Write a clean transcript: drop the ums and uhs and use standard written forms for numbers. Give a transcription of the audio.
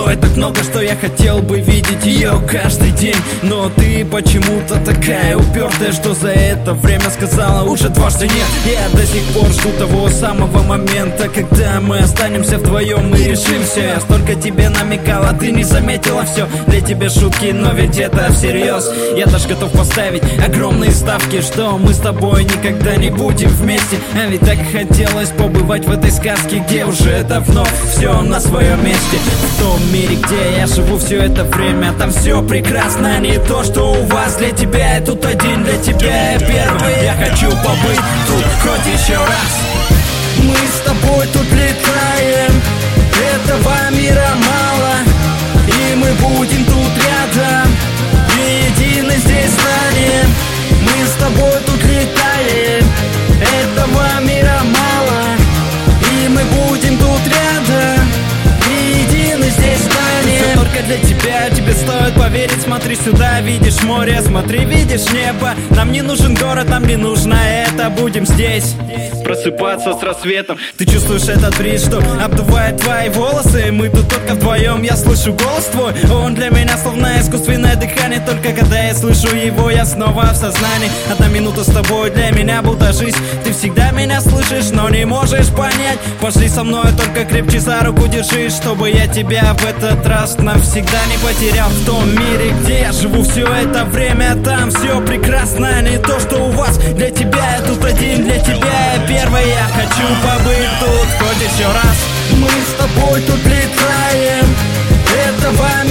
стоит так много, что я хотел бы видеть ее каждый день. Но ты почему-то такая упертая, что за это время сказала уже дважды нет. Я до сих пор жду того самого момента, когда мы останемся вдвоем и решим все. Я столько тебе намекала, ты не заметила все. Для тебя шутки, но ведь это всерьез. Я даже готов поставить огромные ставки, что мы с тобой никогда не будем вместе. А ведь так хотелось побывать в этой сказке, где уже это вновь все на своем месте. В том мире, где я живу все это время, там все прекрасно, не то, что у вас. Для тебя я тут один, для тебя я первый. Я хочу побыть тут хоть еще раз. Мы с тобой тут летаем, этого мира мало, и мы будем тут рядом, и едины здесь станем. Мы с тобой тут летаем, этого мира мало, и мы будем тут рядом, и едины здесь станем. Все только для тебя, тебе стоит поверить. Смотри сюда, видишь море, смотри, видишь небо. Нам не нужен город, нам не нужно это. Будем здесь просыпаться с рассветом. Ты чувствуешь этот бриз, что обдувает твои волосы? Мы тут только вдвоем, я слышу голос твой. Он для меня словно искусственное дыхание. Только когда я слышу его, я снова в сознании. Одна минута с тобой для меня будто жизнь. Ты всегда меня слышишь, но не можешь понять. Пошли со мной, только крепче за руку держись, чтобы я тебя в этот раз навсегда не потерял. В том мире, где я живу все это время, там все прекрасно, не то, что у вас. Для тебя я тут один, для тебя я первый. Я хочу побыть тут хоть еще раз. Мы с тобой тут летаем, этого